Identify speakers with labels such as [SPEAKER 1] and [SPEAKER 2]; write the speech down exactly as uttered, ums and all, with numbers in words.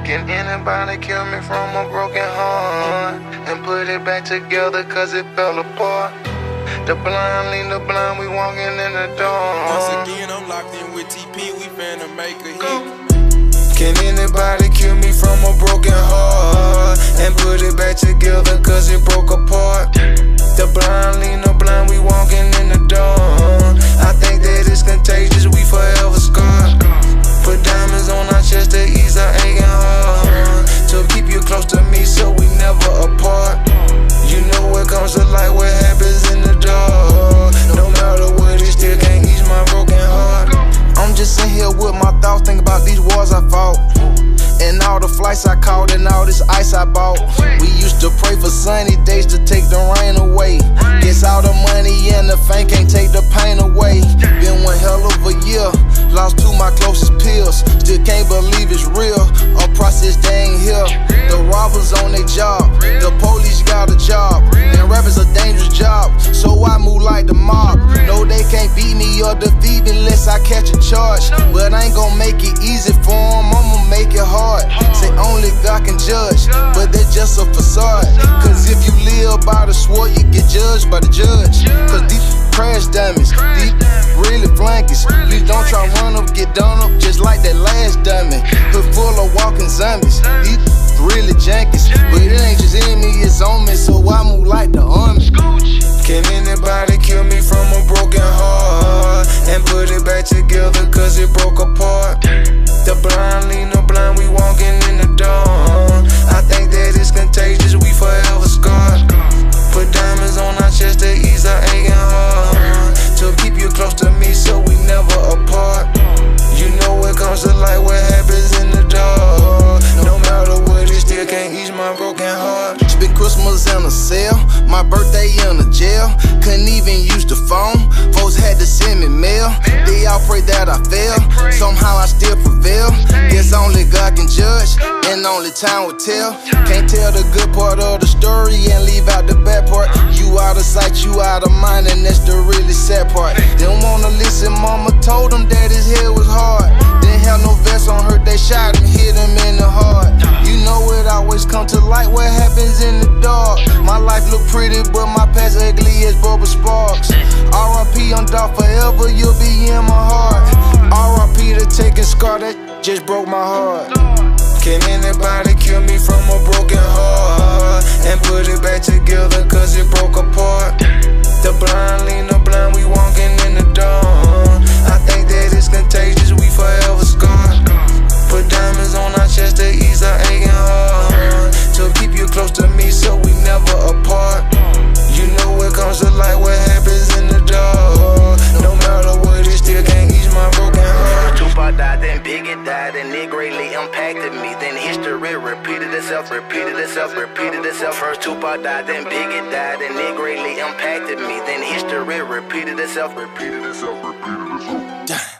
[SPEAKER 1] Can anybody kill me from a broken heart and put it back together cause it fell apart? The blind lead the blind, we walking in the dark.
[SPEAKER 2] Once again, I'm locked in with T P, we finna make a hit.
[SPEAKER 1] Can anybody kill me from a broken heart and put it back together cause it broke apart? The blind lead the blind, we walking in the dark. I think that it's contagious, we forever scarred. Put diamonds on our chest to ease our aching heart, to keep you close to me so we never apart. You know what comes to light, what happens in the dark. No matter what, it still can't ease my broken heart. I'm just in here with my thoughts, thinking about these wars I fought, and all the flights I caught, and all this ice I bought. We used to pray for sunny days to take the rain away. Guess all the money and the fame can't take the pain away. Been one hell of a year, lost two my closest pills. Still can't believe it's real, a process they ain't here. The robbers on their job, the police got a job, and rap is a dangerous job, so I move like the mob. No, they can't beat me or defeat me unless I catch a charge, but I ain't gon' make it easy for them, I'ma make it hard. Say only God can judge, but that's just a facade. Cause if you live by the sword, you get judged by the judge. Cause these crash dummies, these really flunkies. Please don't try run up, get done up just like that last dummy. Hood full of walking zombies, these really junkies. But it ain't just in me, it's on me, so I move like the army. Can anybody kill me from a broken heart and put it back together cause it broke apart? The blind lead the blind, we walking in the dawn. I think that it's contagious, we forever scarred. Put diamonds on our chest to ease our aching heart, to keep you close to me so we never apart. You know what comes to light, what happens in the dark. No matter what, it still can't ease my broken heart. Spent Christmas in a cell, my birthday in a jail. Couldn't even use the phone, folks had to send me mail. They all pray that I fail, somehow I still prevail. Guess only God can judge, and only time will tell. Can't tell the good part of the story and leave out the bad part. You out of sight, you out of mind, and that's the really sad part. They don't wanna listen, mama told them that his head was hard. Didn't have no vest on her, they shot him, hit him in the heart. You know it always come to light, what happens in the dark. My life look pretty, but my past ugly as Bubba Sparks. R I P on dog forever, you'll be in my heart. R I P the taking scar, that just broke my heart. Can anybody kill me from a broken heart and put it back together cause it broke apart? The blind lead the blind, we walking in the dawn. I think that it's contagious, we forever scarred. Put diamonds on our chest to ease our aching heart, to keep you close to me so we never apart. You know what comes to light, what happens in the dark. No matter what, it still can't ease my broken heart.
[SPEAKER 3] Tupac died, then Biggie died, and it greatly impacted me. Then history repeated itself, repeated itself, repeated itself. First Tupac died, then Biggie died, and it greatly impacted me. Then history repeated itself, repeated itself, repeated itself.